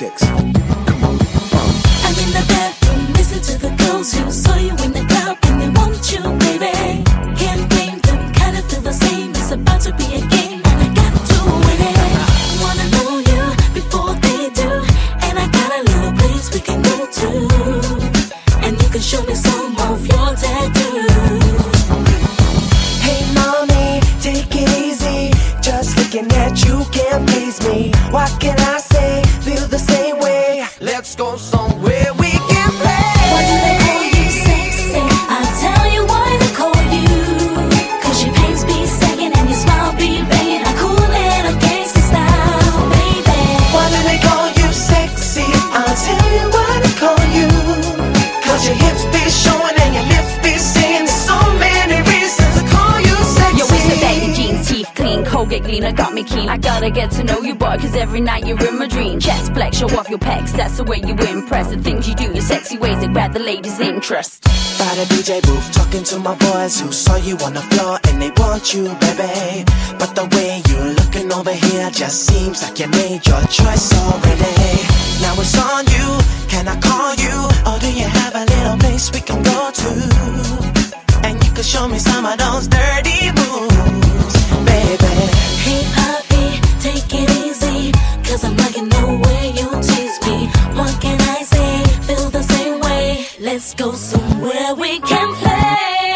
kicks. Come on. I'm in the bedroom, listen to the girls who saw you in the club and they want you, baby. Can't blame them, kinda feel the same. It's about to be a game and I got to win it. Wanna know you before they do, and I got a little place we can go to, and you can show me some of your tattoos. Hey mommy, take it easy. Just looking at you can't please me. What can I say? Feel the same way. Let's go somewhere we can play. Why do they call you sexy? I'll tell you why they call you. Cause your pains be sagging and your smile be banging a cool little gangsta style, baby. Why do they call you sexy? I'll tell you why they call you. Cause your hips be showing and your lips be saying. There's so many reasons to call you sexy. Yo, it's the baggy jeans, teeth clean, Colgate cleaner got me keen. I gotta get to know you, boy, cause every night you're in my dream. Chest flex, show off your pecs, that's the way you impress. The things you do, your sexy ways that grab the ladies' interest. By the DJ booth, talking to my boys who saw you on the floor and they want you, baby. But the way you're looking over here just seems like you made your choice already. Now it's on you, can I call you? Or do you have a little place we can go to? And you can show me some of those dirty moves, baby. Hey puppy, take it easy, cause I'm liking the way you tease me. What can I say? Feel the same way. Let's go somewhere we can play.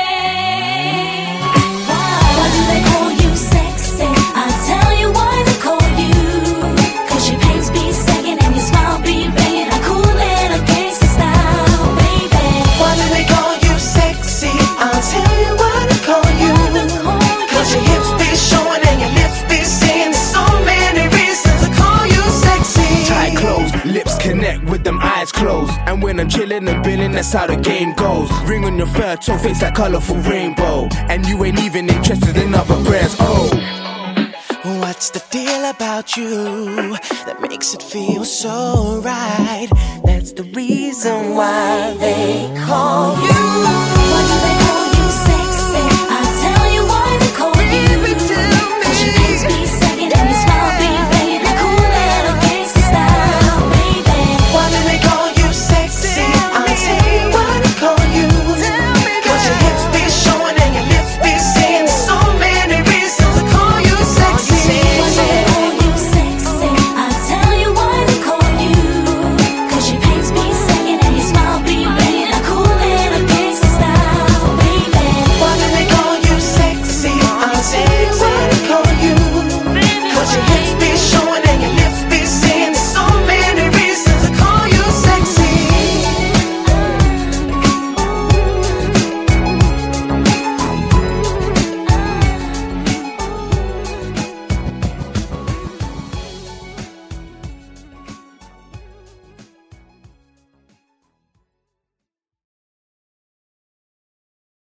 Why do they call you sexy? I'll tell you why they call you. Cause your pains be sagging and your smile be banging a cool little gangsta style, baby. Why do they call you sexy? I'll tell you why they call you. Cause your hips be showing and your lips be saying. There's so many reasons to call you sexy. Tight clothes, lips connect with them eyes closed. And when I'm chilling and billing, that's how the game goes. Ring on your fair toe, face that colorful rainbow. And you ain't even interested in other brands, oh. What's the deal about you that makes it feel so right? That's the reason why they call